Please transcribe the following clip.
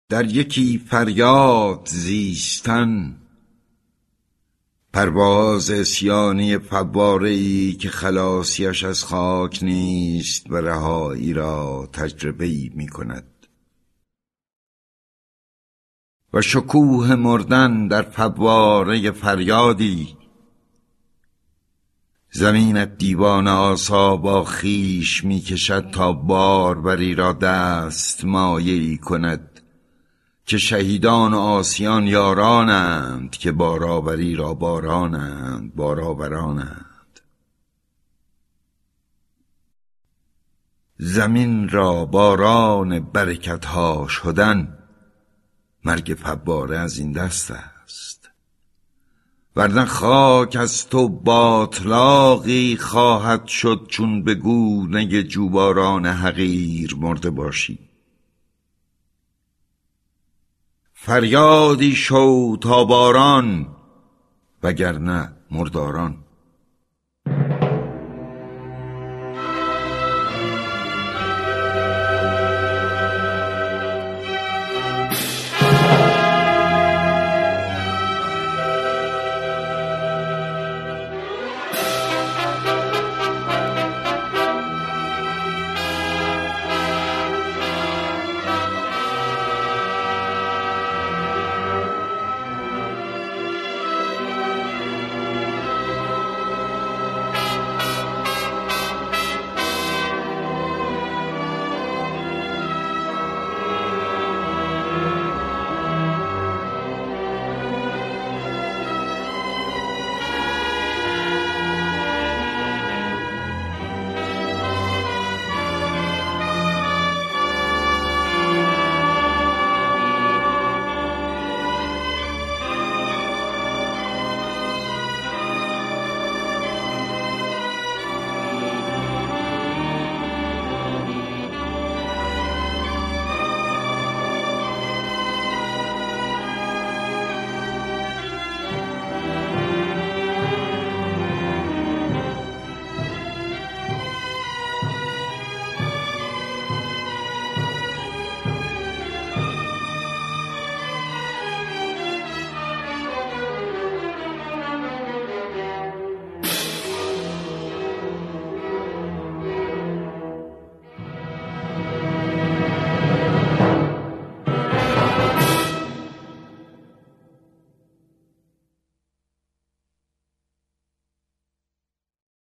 در یکی فریاد زیستن، پرواز عصیانی فواره‌ای که خلاصیش از خاک نیست و رهایی را تجربه‌ای می‌کند و شکوه مردن در فواره فریادی. زمینت دیوانه آسا با خویش می‌کشد تا باربری را دست مایه‌ای کند که شهیدان و عاصیان یارانند که بارآوری را بارانند، بارآورانند. زمین را باران برکت‌ها شدن، مرگ فواره از این دست است. ورنه خاک از تو باطلاقی خواهد شد چون به گونه جوباران حقیر مرده باشی. فریادی شو تا باران، وگرنه مرداران.